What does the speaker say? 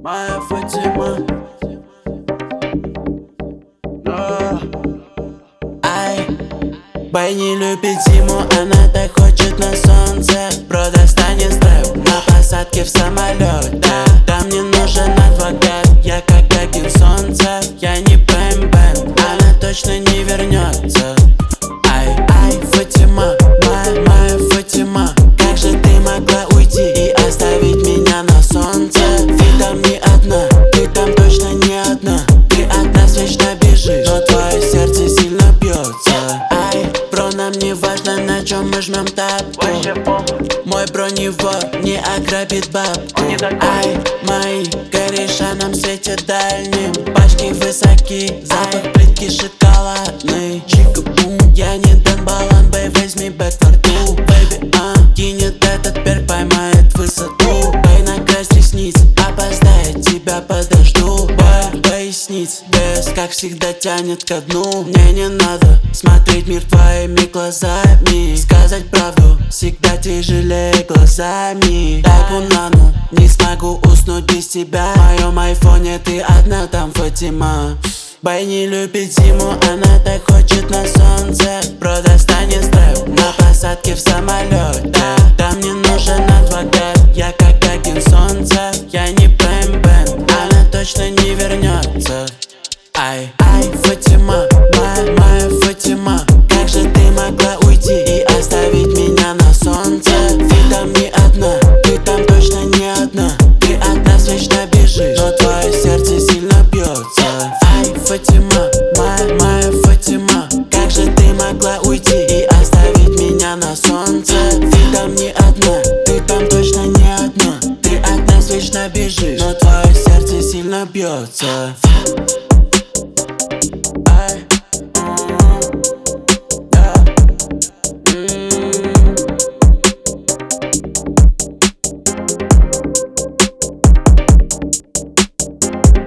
моя Фатима. Ай, Бай не любит зиму, она так хочет на солнце. Бро, достанет степ на посадке в самолете. Там не нужен адвокат, я как Гагин солнце. Я не бэм-бэм, она точно не вернется. Ай, Фатима, моя Фатима. Как же ты могла уйти и оставить меня на солнце? Ты там не одна, ты там точно не одна. Ты от нас вечно бежишь, но твое сердце сильно бьется. Ай, бро, нам не важно, на чем мы жмем тапку. Мой бро не вор, не ограбит бабку. Ай, мои кореша нам светят дальним. Пачки высоки, запах плитки шоколадный. Чика-бум, я не Дан Балан, бэй, возьми бэк форту. Бэйби, кинет этот перк, поймает высоту. Бэй, накрась ресниц, опоздает, тебя подожду. Бэй, поясниц, без, как всегда тянет ко дну. Мне не надо смотреть мир твоими глазами. Сказать правду всегда тяжелее глазами. Дай банану, не смогу уснуть без тебя. В моем айфоне ты одна там, Фатима. Бай не любит зиму, она так хочет на солнце. Бро, достанет степ на посадке в самолете. Там не нужен адвокат, я как Гагин солнце. Я не бэм-бэм, она точно не вернется. Ай, Фатима, моя Фатима. Как же ты могла уйти и оставить меня на солнце? Ты там не одна, ты там точно не одна. Ты от нас вечно бежишь, но твое сердце сильно бьется. Ай, Фатима, моя Фатима. Как же ты могла уйти и оставить меня на солнце? Ты там не одна, ты там точно не одна. Ты от нас вечно бежишь, но твое сердце сильно бьется.